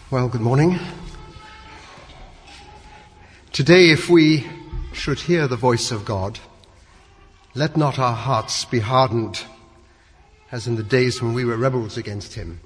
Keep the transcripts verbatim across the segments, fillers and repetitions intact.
Well, good morning. Today, if we should hear the voice of God, let not our hearts be hardened as in the days when we were rebels against him.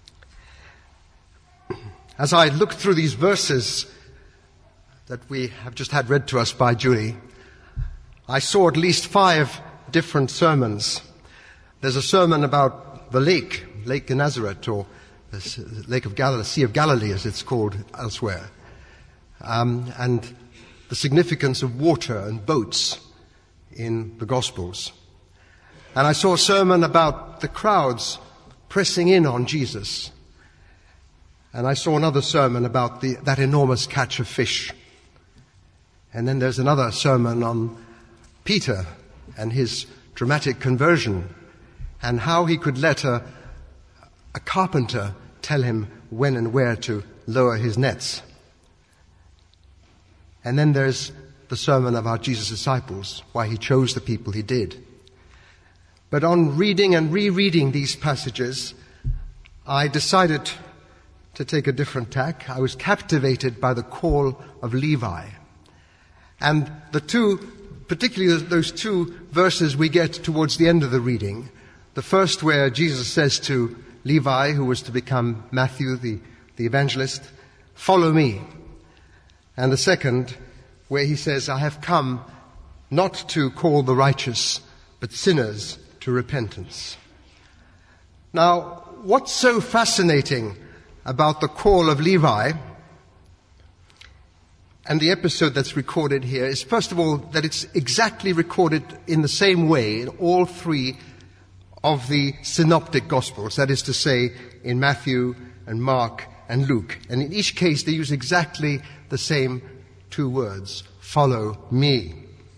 As I looked through these verses that we have just had read to us by Julie, I saw at least five different sermons. There's a sermon about the lake, Lake Gennesaret, or the Lake of Galilee, Sea of Galilee, as it's called elsewhere, um, and the significance of water and boats in the Gospels. And I saw a sermon about the crowds pressing in on Jesus. And I saw another sermon about the, that enormous catch of fish. And then there's another sermon on Peter and his dramatic conversion and how he could let a, a carpenter tell him when and where to lower his nets. And then there's the sermon about Jesus' disciples, why he chose the people he did. But on reading and rereading these passages, I decided to take a different tack. I was captivated by the call of Levi. And the two, particularly those two verses we get towards the end of the reading, the first where Jesus says to Levi, who was to become Matthew, the, the evangelist, "Follow me." And the second, where he says, "I have come not to call the righteous, but sinners to repentance." Now, what's so fascinating about the call of Levi and the episode that's recorded here is, first of all, that it's exactly recorded in the same way in all three of the synoptic Gospels, that is to say, in Matthew and Mark and Luke. And in each case, they use exactly the same two words, "Follow me."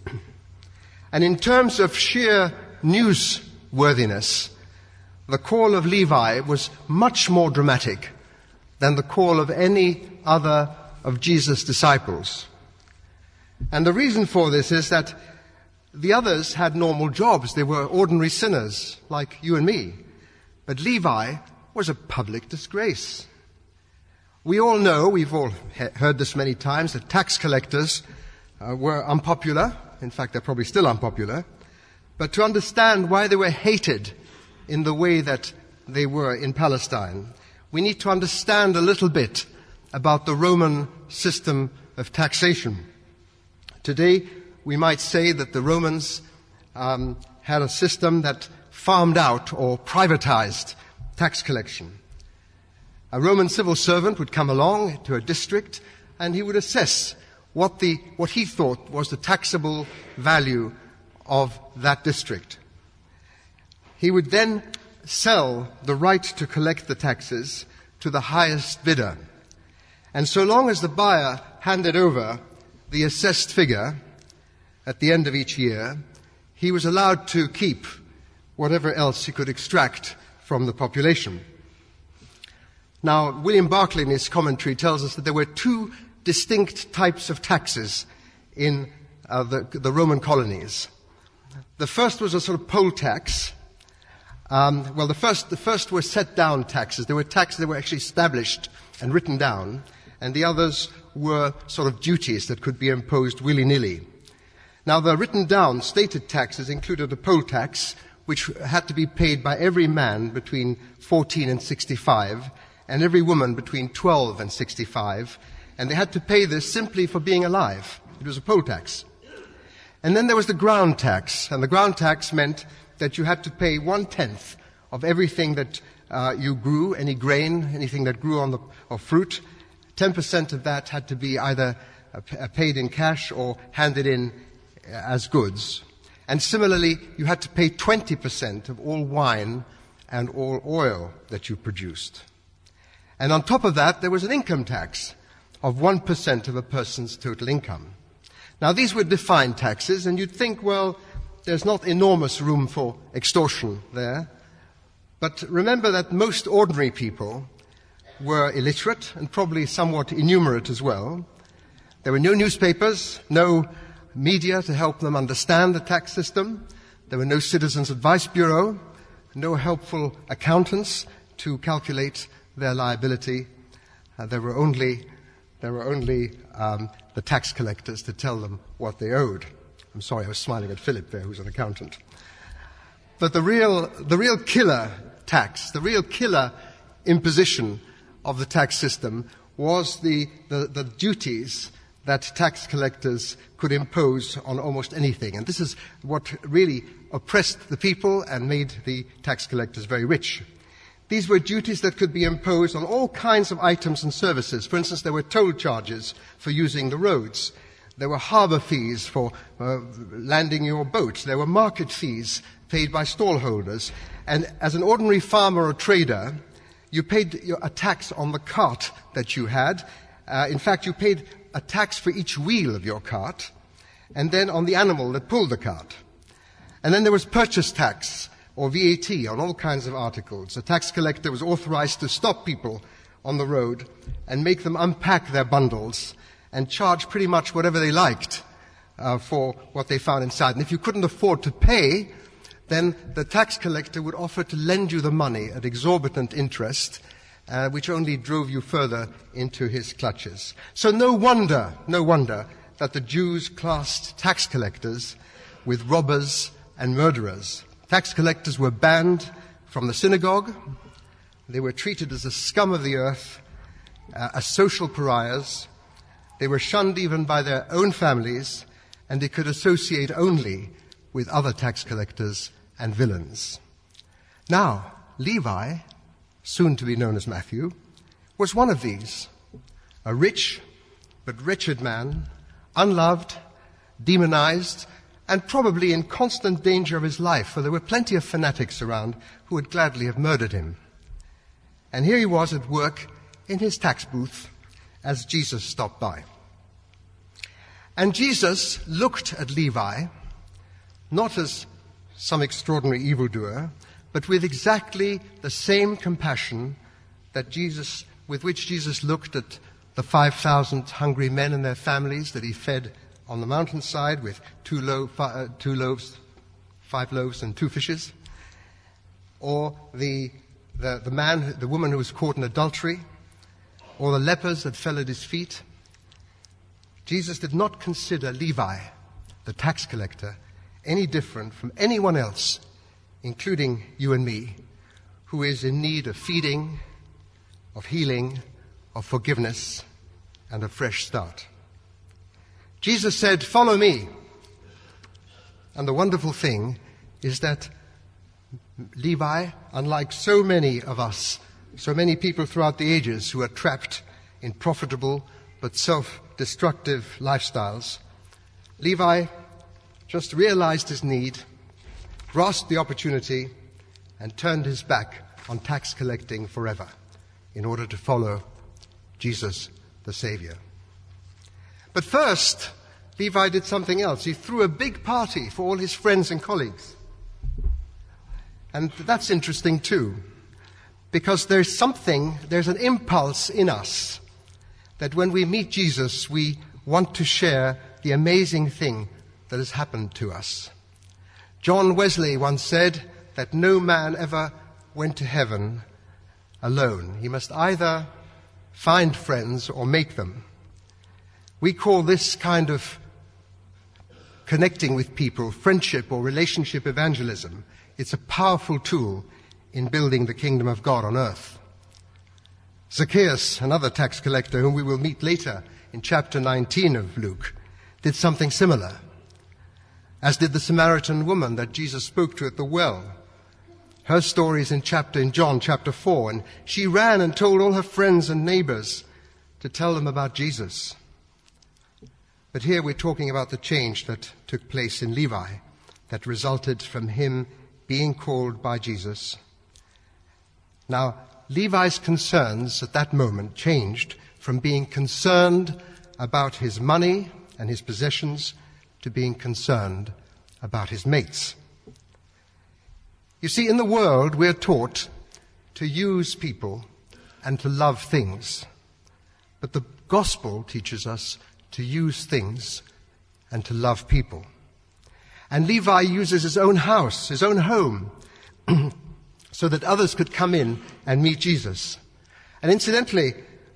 And in terms of sheer newsworthiness, the call of Levi was much more dramatic than the call of any other of Jesus' disciples. And the reason for this is that the others had normal jobs. They were ordinary sinners like you and me. But Levi was a public disgrace. We all know, we've all he- heard this many times, that tax collectors uh, were unpopular. In fact, they're probably still unpopular. But to understand why they were hated in the way that they were in Palestine, we need to understand a little bit about the Roman system of taxation. Today, we might say that the Romans um, had a system that farmed out or privatized tax collection. A Roman civil servant would come along to a district and he would assess what the what he thought was the taxable value of that district. He would then sell the right to collect the taxes to the highest bidder. And so long as the buyer handed over the assessed figure at the end of each year, he was allowed to keep whatever else he could extract from the population. Now, William Barclay in his commentary tells us that there were two distinct types of taxes in uh, the, the Roman colonies. The first was a sort of poll tax. Um, well, the first, the first were set-down taxes. There were taxes that were actually established and written down, and the others were sort of duties that could be imposed willy-nilly. Now, the written-down stated taxes included a poll tax, which had to be paid by every man between fourteen and sixty-five, and every woman between twelve and sixty-five, and they had to pay this simply for being alive. It was a poll tax. And then there was the ground tax, and the ground tax meant that you had to pay one-tenth of everything that uh, you grew, any grain, anything that grew on the, or fruit. Ten percent of that had to be either uh, paid in cash or handed in as goods. And similarly, you had to pay twenty percent of all wine and all oil that you produced. And on top of that, there was an income tax of one percent of a person's total income. Now, these were defined taxes, and you'd think, well, there's not enormous room for extortion there. But remember that most ordinary people were illiterate and probably somewhat innumerate as well. There were no newspapers, no media to help them understand the tax system. There were no Citizens Advice Bureau, no helpful accountants to calculate their liability. Uh, there were only, there were only um, the tax collectors to tell them what they owed. I'm sorry, I was smiling at Philip there, who's an accountant. But the real, the real killer tax, the real killer imposition of the tax system was the, the, the duties that tax collectors could impose on almost anything. And this is what really oppressed the people and made the tax collectors very rich. These were duties that could be imposed on all kinds of items and services. For instance, there were toll charges for using the roads. There were harbor fees for uh, landing your boat. There were market fees paid by stallholders. And as an ordinary farmer or trader, you paid a tax on the cart that you had. Uh, in fact, you paid a tax for each wheel of your cart, and then on the animal that pulled the cart. And then there was purchase tax, or V A T, on all kinds of articles. A tax collector was authorized to stop people on the road and make them unpack their bundles and charge pretty much whatever they liked uh, for what they found inside. And if you couldn't afford to pay, then the tax collector would offer to lend you the money at exorbitant interest, uh, which only drove you further into his clutches. So no wonder, no wonder that the Jews classed tax collectors with robbers and murderers. Tax collectors were banned from the synagogue. They were treated as the scum of the earth, uh, as social pariahs. They were shunned even by their own families, and they could associate only with other tax collectors and villains. Now, Levi, soon to be known as Matthew, was one of these, a rich but wretched man, unloved, demonized, and probably in constant danger of his life, for there were plenty of fanatics around who would gladly have murdered him. And here he was at work in his tax booth as Jesus stopped by. And Jesus looked at Levi, not as some extraordinary evildoer, but with exactly the same compassion that Jesus, with which Jesus looked at the five thousand hungry men and their families that he fed on the mountainside with two, lo- fi- uh, two loaves, five loaves and two fishes, or the, the, the man, the woman who was caught in adultery, or the lepers that fell at his feet. Jesus did not consider Levi, the tax collector, any different from anyone else, including you and me, who is in need of feeding, of healing, of forgiveness, and a fresh start. Jesus said, "Follow me." And the wonderful thing is that Levi, unlike so many of us, so many people throughout the ages who are trapped in profitable but self-destructive lifestyles, Levi just realized his need, grasped the opportunity, and turned his back on tax collecting forever in order to follow Jesus, the Savior. But first, Levi did something else. He threw a big party for all his friends and colleagues. And that's interesting too, because there's something, there's an impulse in us that when we meet Jesus, we want to share the amazing thing that has happened to us. John Wesley once said that no man ever went to heaven alone. He must either find friends or make them. We call this kind of connecting with people friendship or relationship evangelism. It's a powerful tool in building the kingdom of God on earth. Zacchaeus, another tax collector whom we will meet later in chapter nineteen of Luke, did something similar, as did the Samaritan woman that Jesus spoke to at the well. Her story is in chapter in John chapter four, and she ran and told all her friends and neighbors to tell them about Jesus. But here we're talking about the change that took place in Levi, that resulted from him being called by Jesus. Now, Levi's concerns at that moment changed from being concerned about his money and his possessions to being concerned about his mates. You see, in the world, we're taught to use people and to love things. But the gospel teaches us to use things and to love people. And Levi uses his own house, his own home, so that others could come in and meet Jesus. And incidentally,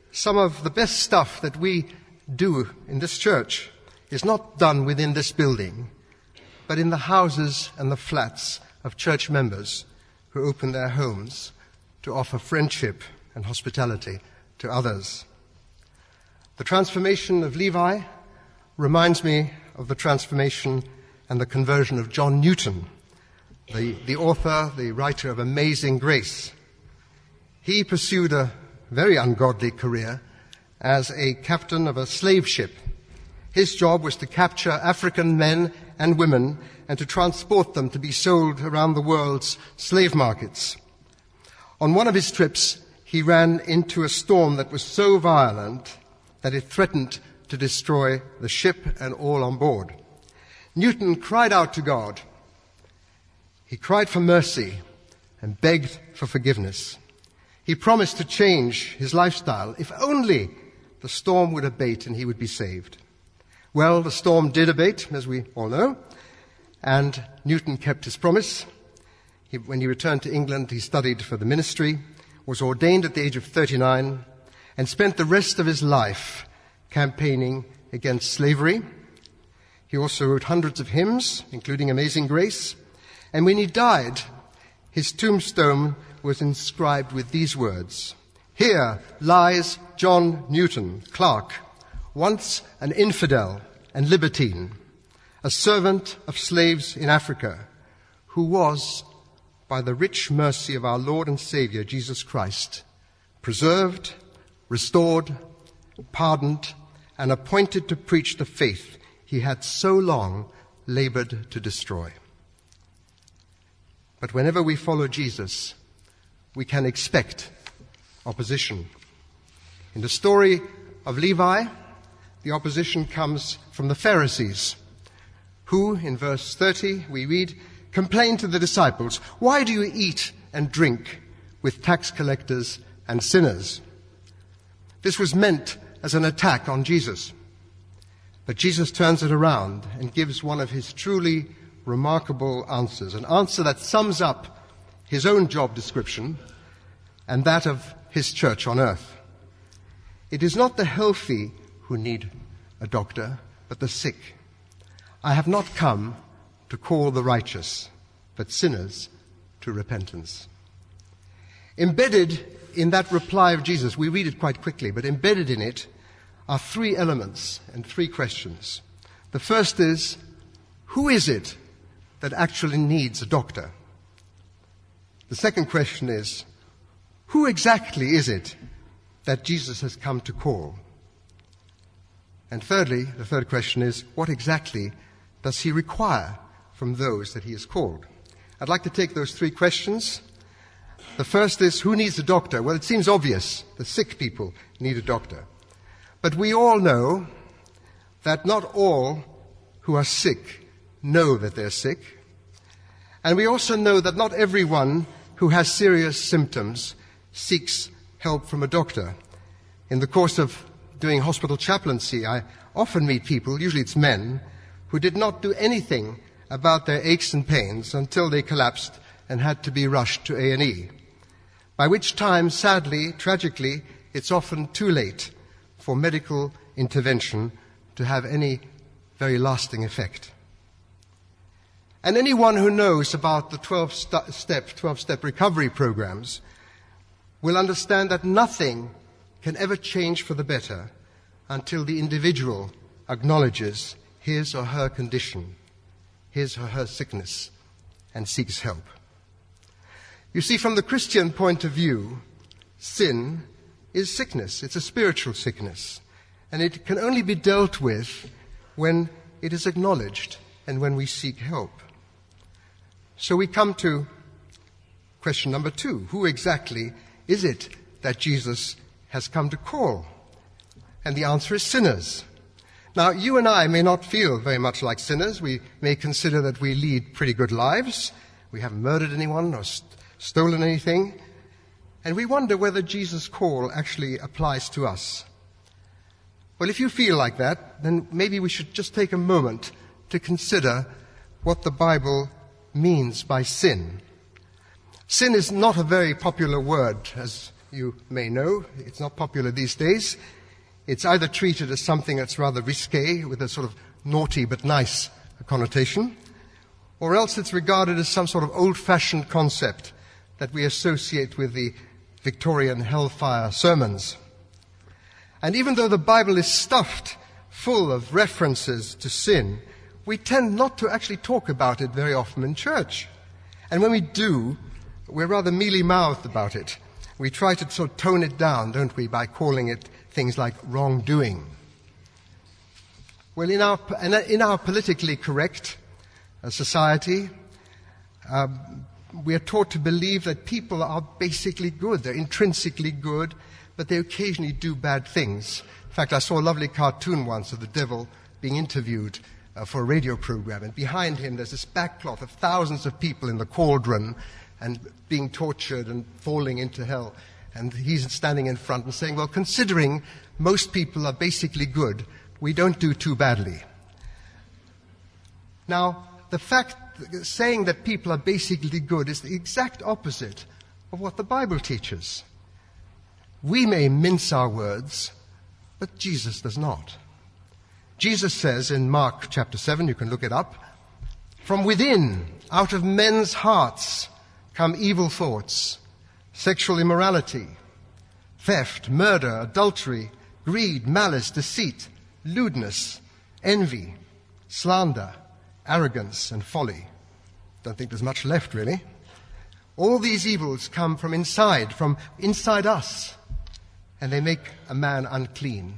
some of the best stuff that we do in this church is not done within this building, but in the houses and the flats of church members who open their homes to offer friendship and hospitality to others. The transformation of Levi reminds me of the transformation and the conversion of John Newton, the, the author, the writer of Amazing Grace. He pursued a very ungodly career as a captain of a slave ship. His job was to capture African men and women and to transport them to be sold around the world's slave markets. On one of his trips, he ran into a storm that was so violent that it threatened to destroy the ship and all on board. Newton cried out to God. He cried for mercy and begged for forgiveness. He promised to change his lifestyle if only the storm would abate and he would be saved. Well, the storm did abate, as we all know, and Newton kept his promise. He, when he returned to England, he studied for the ministry, was ordained at the age of thirty-nine, and spent the rest of his life campaigning against slavery. He also wrote hundreds of hymns, including Amazing Grace, and when he died, his tombstone was inscribed with these words: "Here lies John Newton, clerk, once an infidel and libertine, a servant of slaves in Africa, who was, by the rich mercy of our Lord and Savior Jesus Christ, preserved, restored, pardoned, and appointed to preach the faith he had so long labored to destroy." But whenever we follow Jesus, we can expect opposition. In the story of Levi, the opposition comes from the Pharisees, who, in verse thirty, we read, complained to the disciples, "Why do you eat and drink with tax collectors and sinners?" This was meant as an attack on Jesus. But Jesus turns it around and gives one of his truly remarkable answers, an answer that sums up his own job description and that of his church on earth. It is not the healthy who need a doctor, but the sick. I have not come to call the righteous, but sinners to repentance. Embedded in that reply of Jesus, we read it quite quickly, but embedded in it are three elements and three questions. The first is, who is it that actually needs a doctor? The second question is, who exactly is it that Jesus has come to call? And thirdly, the third question is, what exactly does he require from those that he has called? I'd like to take those three questions. The first is, who needs a doctor? Well, it seems obvious. The sick people need a doctor. But we all know that not all who are sick know that they're sick. And we also know that not everyone who has serious symptoms seeks help from a doctor. In the course of doing hospital chaplaincy, I often meet people, usually it's men, who did not do anything about their aches and pains until they collapsed and had to be rushed to A and E. By which time, sadly, tragically, it's often too late for medical intervention to have any very lasting effect. And anyone who knows about the twelve-step, twelve-step recovery programs will understand that nothing can ever change for the better until the individual acknowledges his or her condition, his or her sickness, and seeks help. You see, from the Christian point of view, sin is sickness. It's a spiritual sickness. And it can only be dealt with when it is acknowledged and when we seek help. So we come to question number two. Who exactly is it that Jesus has come to call? And the answer is sinners. Now, you and I may not feel very much like sinners. We may consider that we lead pretty good lives. We haven't murdered anyone or st- stolen anything. And we wonder whether Jesus' call actually applies to us. Well, if you feel like that, then maybe we should just take a moment to consider what the Bible means by sin. Sin is not a very popular word, as you may know. It's not popular these days. It's either treated as something that's rather risque, with a sort of naughty but nice connotation, or else it's regarded as some sort of old-fashioned concept that we associate with the Victorian hellfire sermons. And even though the Bible is stuffed full of references to sin, we tend not to actually talk about it very often in church. And when we do, we're rather mealy-mouthed about it. We try to sort of tone it down, don't we, by calling it things like wrongdoing. Well, in our, in our politically correct uh, society, uh, we are taught to believe that people are basically good. They're intrinsically good, but they occasionally do bad things. In fact, I saw a lovely cartoon once of the devil being interviewed uh, for a radio program, and behind him there's this backcloth of thousands of people in the cauldron and being tortured and falling into hell. And he's standing in front and saying, well, considering most people are basically good, we don't do too badly. Now, the fact, saying that people are basically good is the exact opposite of what the Bible teaches. We may mince our words, but Jesus does not. Jesus says in Mark chapter seven, you can look it up, from within, out of men's hearts, come evil thoughts, sexual immorality, theft, murder, adultery, greed, malice, deceit, lewdness, envy, slander, arrogance, and folly. Don't think there's much left, really. All these evils come from inside, from inside us, and they make a man unclean.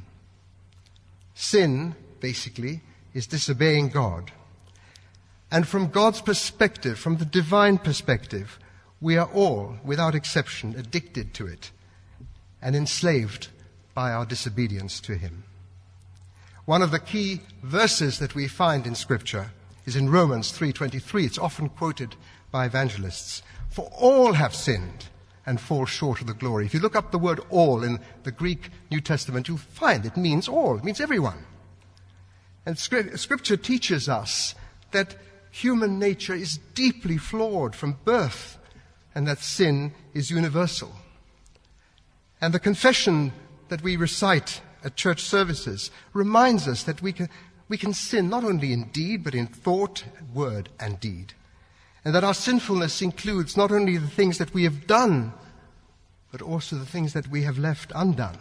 Sin, basically, is disobeying God. And from God's perspective, from the divine perspective, we are all, without exception, addicted to it and enslaved by our disobedience to Him. One of the key verses that we find in Scripture is in Romans three twenty-three. It's often quoted by evangelists. For all have sinned and fall short of the glory. If you look up the word all in the Greek New Testament, you'll find it means all. It means everyone. And Scripture teaches us that human nature is deeply flawed from birth, and that sin is universal. And the confession that we recite at church services reminds us that we can, we can sin not only in deed, but in thought, word, and deed. And that our sinfulness includes not only the things that we have done, but also the things that we have left undone.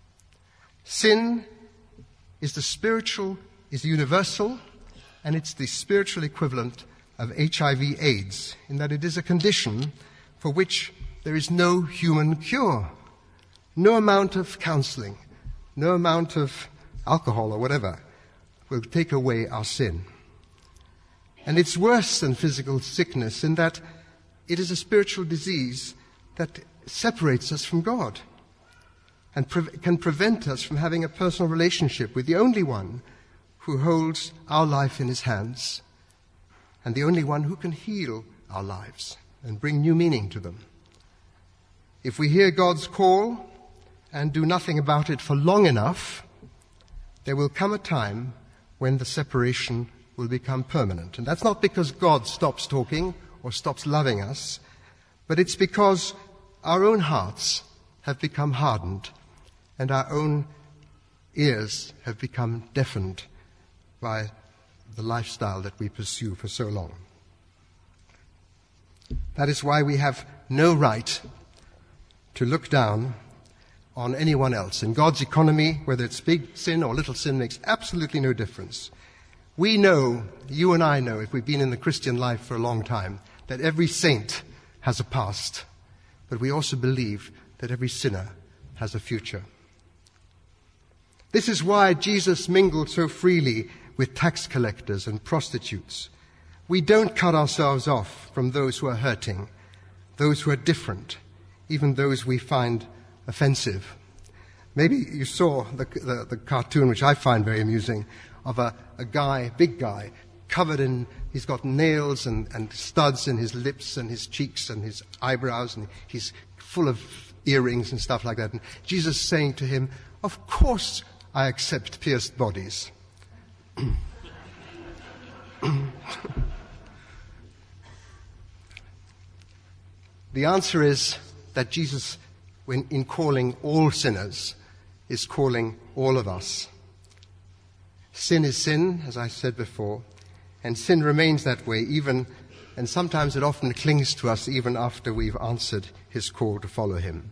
Sin is the spiritual, is universal, and it's the spiritual equivalent of H I V AIDS, in that it is a condition for which there is no human cure. No amount of counseling, no amount of alcohol or whatever will take away our sin. And it's worse than physical sickness in that it is a spiritual disease that separates us from God and pre- can prevent us from having a personal relationship with the only one who holds our life in his hands and the only one who can heal our lives and bring new meaning to them. If we hear God's call and do nothing about it for long enough, there will come a time when the separation will become permanent. And that's not because God stops talking or stops loving us, but it's because our own hearts have become hardened and our own ears have become deafened by the lifestyle that we pursue for so long. That is why we have no right to look down on anyone else. In God's economy, whether it's big sin or little sin, makes absolutely no difference. We know, you and I know, if we've been in the Christian life for a long time, that every saint has a past. But we also believe that every sinner has a future. This is why Jesus mingled so freely with tax collectors and prostitutes. We don't cut ourselves off from those who are hurting, those who are different, even those we find offensive. Maybe you saw the, the, the cartoon, which I find very amusing, of a, a guy, big guy, covered in, he's got nails and, and studs in his lips and his cheeks and his eyebrows, and he's full of earrings and stuff like that. And Jesus saying to him, of course I accept pierced bodies. The answer is that Jesus when in calling all sinners, is calling all of us. Sin is sin, as I said before, and sin remains that way even, and sometimes it often clings to us even after we've answered his call to follow him.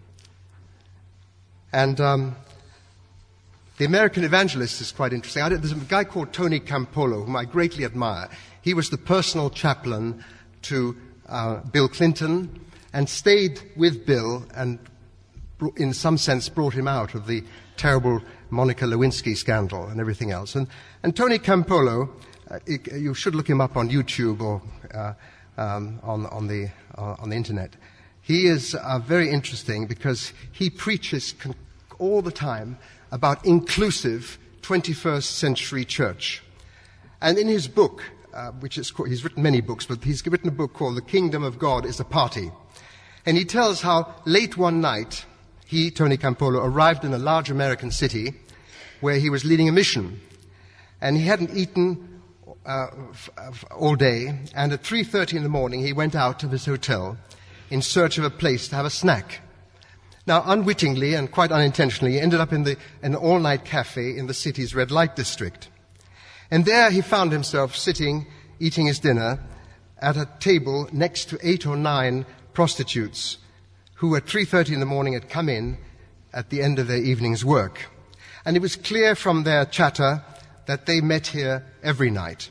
And um, the American evangelist is quite interesting. I, there's a guy called Tony Campolo, whom I greatly admire. He was the personal chaplain to uh, Bill Clinton and stayed with Bill and, in some sense, brought him out of the terrible Monica Lewinsky scandal and everything else. And, and Tony Campolo, uh, it, you should look him up on YouTube or uh, um, on, on, the, uh, on the internet. He is uh, very interesting because he preaches con- all the time about inclusive twenty-first century church. And in his book, uh, which is called, he's written many books, but he's written a book called The Kingdom of God is a Party. And he tells how late one night, he, Tony Campolo, arrived in a large American city where he was leading a mission. And he hadn't eaten uh, f- f- all day, and at three thirty in the morning he went out of his hotel in search of a place to have a snack. Now, unwittingly and quite unintentionally, he ended up in, the, in an all-night cafe in the city's red light district. And there he found himself sitting, eating his dinner, at a table next to eight or nine prostitutes who at three thirty in the morning had come in at the end of their evening's work. And it was clear from their chatter that they met here every night.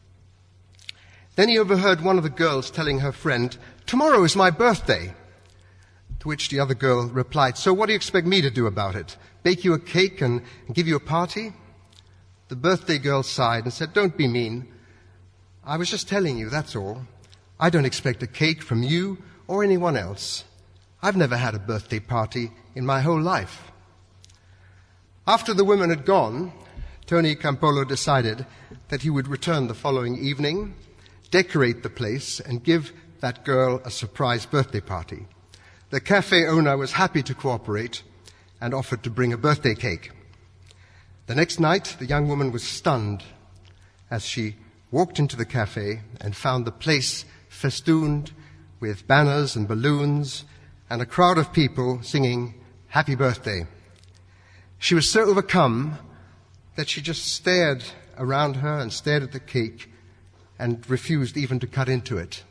Then he overheard one of the girls telling her friend, "Tomorrow is my birthday." To which the other girl replied, "So what do you expect me to do about it? Bake you a cake and give you a party?" The birthday girl sighed and said, "Don't be mean. I was just telling you, that's all. I don't expect a cake from you or anyone else. I've never had a birthday party in my whole life." After the women had gone, Tony Campolo decided that he would return the following evening, decorate the place, and give that girl a surprise birthday party. The cafe owner was happy to cooperate and offered to bring a birthday cake. The next night, the young woman was stunned as she walked into the cafe and found the place festooned with banners and balloons and a crowd of people singing "Happy Birthday." She was so overcome that she just stared around her and stared at the cake and refused even to cut into it.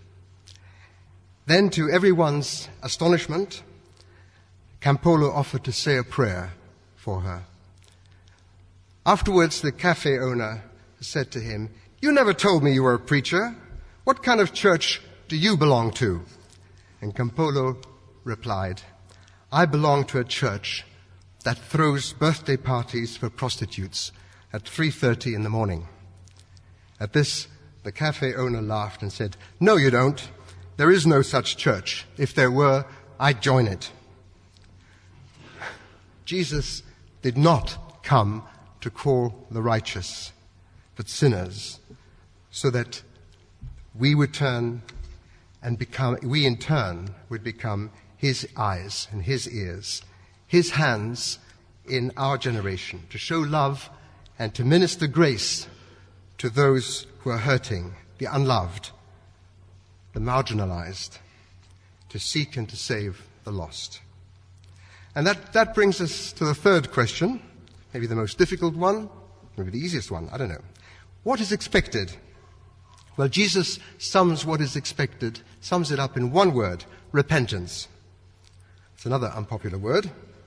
Then, to everyone's astonishment, Campolo offered to say a prayer for her. Afterwards, the cafe owner said to him, "You never told me you were a preacher. What kind of church do you belong to?" And Campolo replied, "I belong to a church that throws birthday parties for prostitutes at three thirty in the morning." At this, the cafe owner laughed and said, "No, you don't. There is no such church. If there were, I'd join it." Jesus did not come to call the righteous, but sinners, so that we would turn and become, we in turn would become his eyes and his ears, his hands in our generation, to show love and to minister grace to those who are hurting, the unloved, the marginalized, to seek and to save the lost. And that, that brings us to the third question, maybe the most difficult one, maybe the easiest one, I don't know. What is expected? Well, Jesus sums what is expected, sums it up in one word: repentance. It's another unpopular word,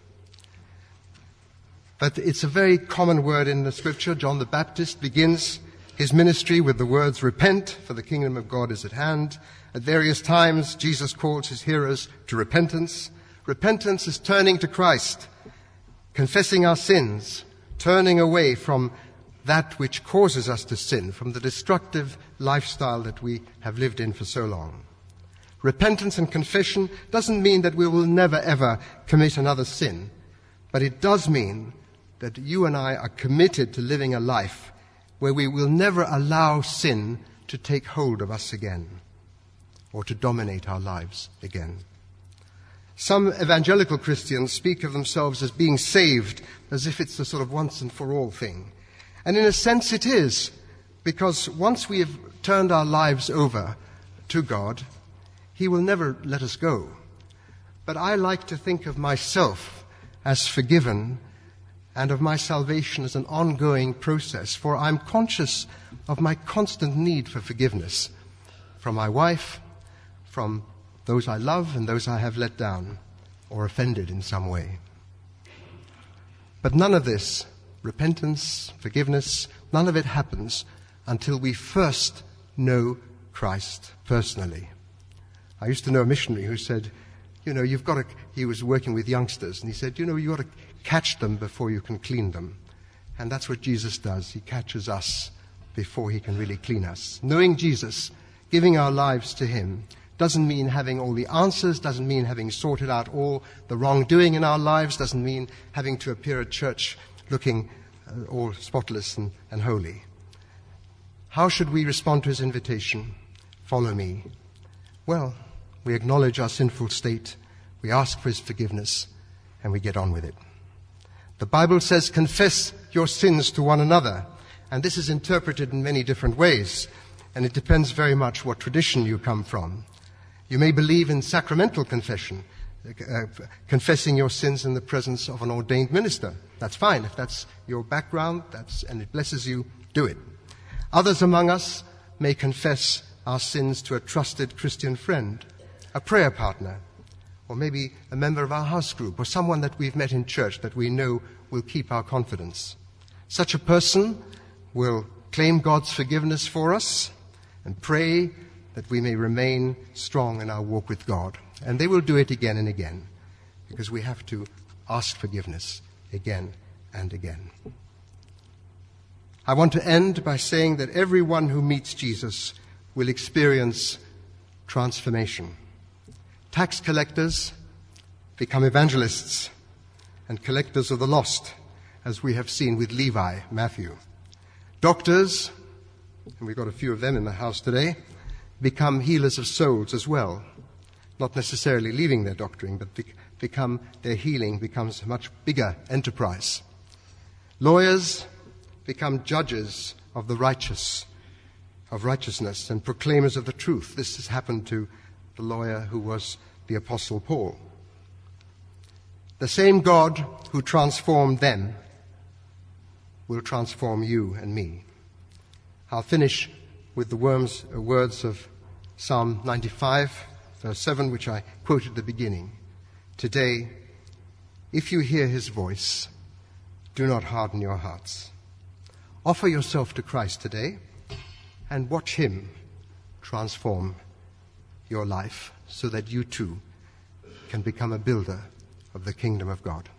but it's a very common word in the scripture. John the Baptist begins his ministry with the words, "Repent, for the kingdom of God is at hand." At various times, Jesus calls his hearers to repentance. Repentance is turning to Christ, confessing our sins, turning away from that which causes us to sin, from the destructive lifestyle that we have lived in for so long. Repentance and confession doesn't mean that we will never ever commit another sin, but it does mean that you and I are committed to living a life where we will never allow sin to take hold of us again or to dominate our lives again. Some evangelical Christians speak of themselves as being saved, as if it's a sort of once and for all thing. And in a sense it is, because once we have turned our lives over to God, he will never let us go. but I like to think of myself as forgiven and of my salvation as an ongoing process, for I'm conscious of my constant need for forgiveness from my wife, from those I love and those I have let down or offended in some way. But none of this, repentance, forgiveness, none of it happens until we first know Christ personally. I used to know a missionary who said, you know, you've got to, he was working with youngsters, and he said, you know, you've got to catch them before you can clean them. And that's what Jesus does. He catches us before he can really clean us. Knowing Jesus, giving our lives to him, doesn't mean having all the answers, doesn't mean having sorted out all the wrongdoing in our lives, doesn't mean having to appear at church looking uh, all spotless and, and holy. How should we respond to his invitation? Follow me. Well, we acknowledge our sinful state, we ask for his forgiveness, and we get on with it. The Bible says, confess your sins to one another, and this is interpreted in many different ways, and it depends very much what tradition you come from. You may believe in sacramental confession, uh, confessing your sins in the presence of an ordained minister. That's fine. If that's your background, that's, and it blesses you, do it. Others among us may confess our sins to a trusted Christian friend, a prayer partner, or maybe a member of our house group, or someone that we've met in church that we know will keep our confidence. Such a person will claim God's forgiveness for us and pray that we may remain strong in our walk with God. And they will do it again and again, because we have to ask forgiveness again and again. I want to end by saying that everyone who meets Jesus will experience transformation. Tax collectors become evangelists and collectors of the lost, as we have seen with Levi, Matthew. Doctors, and we've got a few of them in the house today, become healers of souls as well, not necessarily leaving their doctoring, but be- become their healing becomes a much bigger enterprise. Lawyers become judges of the righteous, of righteousness, and proclaimers of the truth. This has happened to the lawyer who was the Apostle Paul. The same God who transformed them will transform you and me. I'll finish with the worms, uh, words of Psalm ninety-five, verse seven, which I quoted at the beginning. Today, if you hear his voice, do not harden your hearts. Offer yourself to Christ today and watch him transform your life so that you too can become a builder of the kingdom of God.